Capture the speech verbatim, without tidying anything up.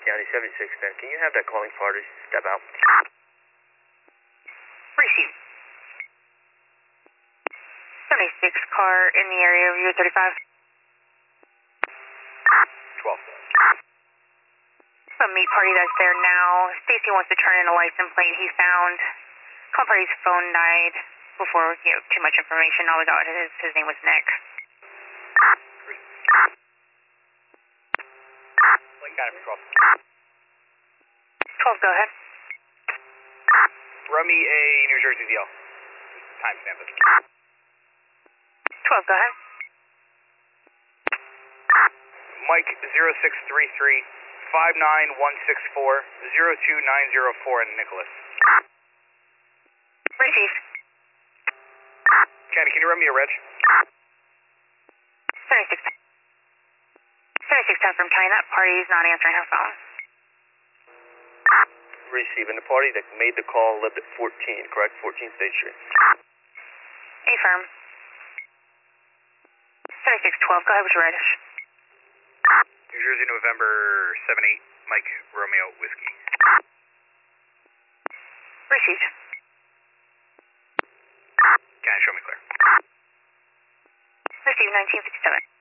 County, seventy-six ten. Can you have that calling party step out? Receive. seventy-six car in the area of U thirty-five. twelve. A meet party that's there now. Stacy wants to turn in a license plate he found. Call party's phone died before, you know, too much information. All we got was his, his name was Nick. Lake County for twelve. twelve, go ahead. Run me a New Jersey D L. Timestamp it. twelve, go ahead. Mike zero six three three five nine one six four zero two nine zero four in Nicholas. Receive. Candy, can you run me a reg? seventy-six. seventy-six ten from County. That party's not answering her phone. Receive. And the party that made the call lived at fourteen, correct? fourteen State Street. Affirm. seventy-six twelve, go ahead with your reg. New Jersey, November seven eight, Mike Romeo Whiskey. Received. Can I show me clear? Received nineteen fifty-seven.